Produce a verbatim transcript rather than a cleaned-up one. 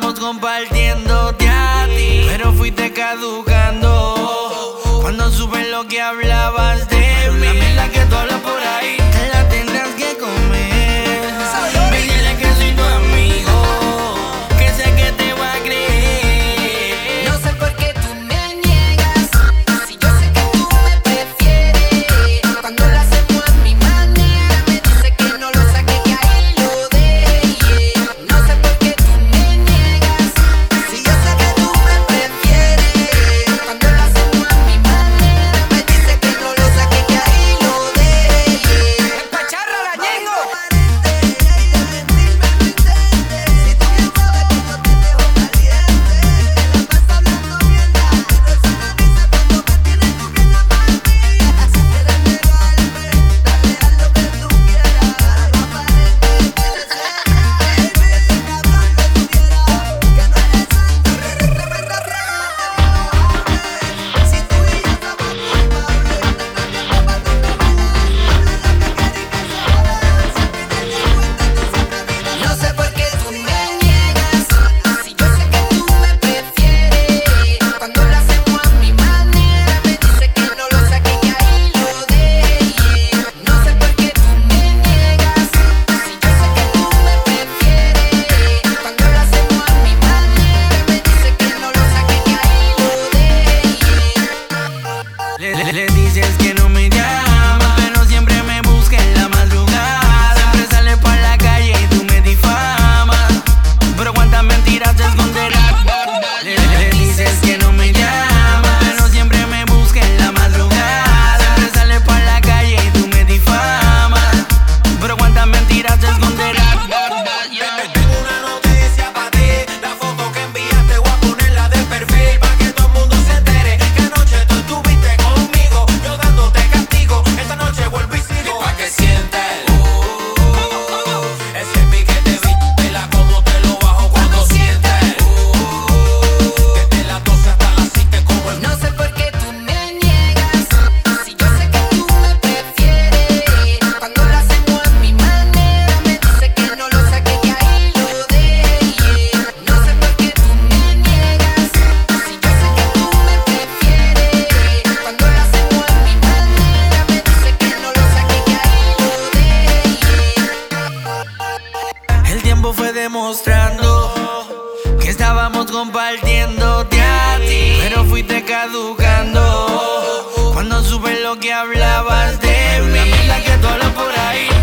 estábamos compartiéndote a ti, pero fuiste caducando cuando supe lo que hablabas de mí. La mierda que tú hablas por ahí te la tendrás que comer. Ve, dile que soy tu amigo, que sé que te va a creer. No sé por qué tú me niegas, si yo sé que tú me prefieres. Cuando lo hacemos a mi manera, me dice que no lo saque, que ahí lo deje. No sé por qué tú me niegas, si yo sé que tú me prefieres. Cuando lo hacemos a mi manera, me dice que no lo saque, que ahí lo deje. El pacharra la Ñengo. No sé por qué tú me niegas, si yo sé que tú me prefieres. Cuando lo hacemos a mi manera, me dice que no lo saque, que ahí lo deje. No sé por qué tú me niegas, si yo sé que tú me prefieres. Cuando lo hacemos a mi manera, me dice que no lo saque, que ahí lo deje. Le, le- le dices que no me llamas, pero siempre me busca en la madrugada. Siempre sale por la calle y tú me difamas, pero cuántas mentiras te esconderás. Le, le- le dices que no me llamas, pero siempre me busca en la madrugada. Siempre sale por la calle y tú me difamas, pero cuántas mentiras te esconderás. Tengo una noticia para ti, la foto que enviaste voy a ponerla de perfil para que todo el mundo se entere que anoche tú estuviste conmigo, yo dándote castigo. Esta noche vuelvo y sigo pa' que sientes uh, ese piquete, vela como te lo bajo cuando sientes uh, desde las doce hasta las siete como el. No sé por qué tú me niegas, si yo sé que tú me prefieres. Cuando lo hacemos a mi manera, me dice que no lo saque, que ahí lo deje. No sé por qué tú me niegas, si yo sé que tú me prefieres. Cuando lo hacemos a mi manera, me dice que no lo saque, que ahí lo deje. El tiempo fue demostrando que estábamos compartiéndote a ti, pero fuiste caducando cuando supe lo que hablabas de mí. La mierda que tú hablas por ahí